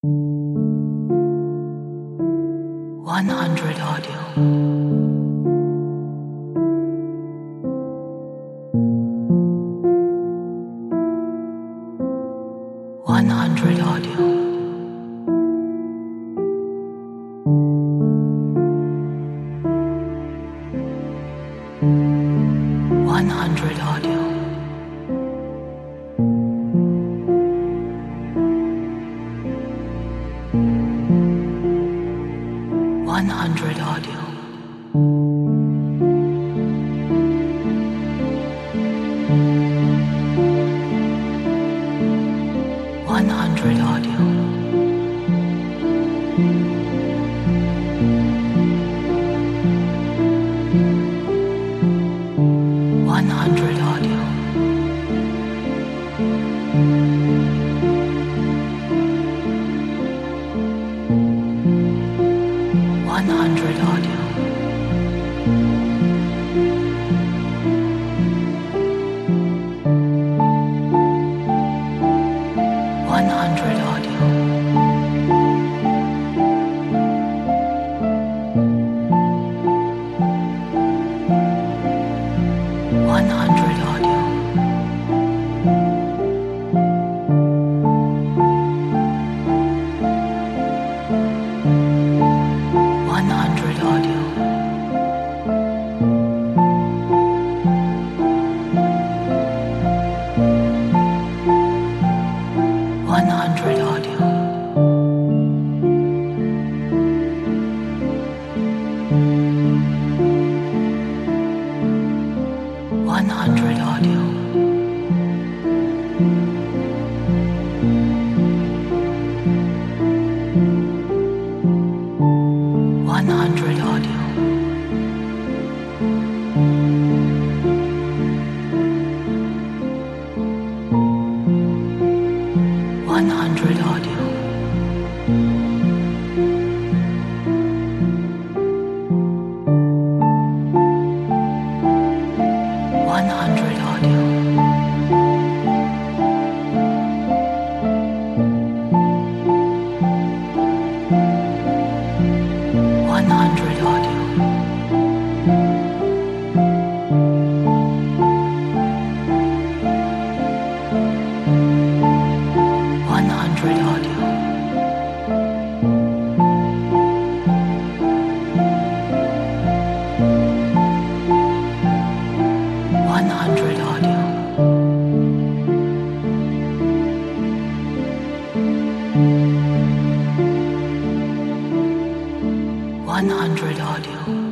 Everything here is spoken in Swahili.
100 Audio. 100 Audio. 100 Audio. 100 Audio. 100 Audio. 100 Audio. 100 Audio. 100 Audio. 100 Audio. 100 Audio. 100 Audio. 100 Audio. 100 Audio. 100 Audio. 100 Audio. 100 Audio. 100 Audio. 100 Audio. 100 Audio.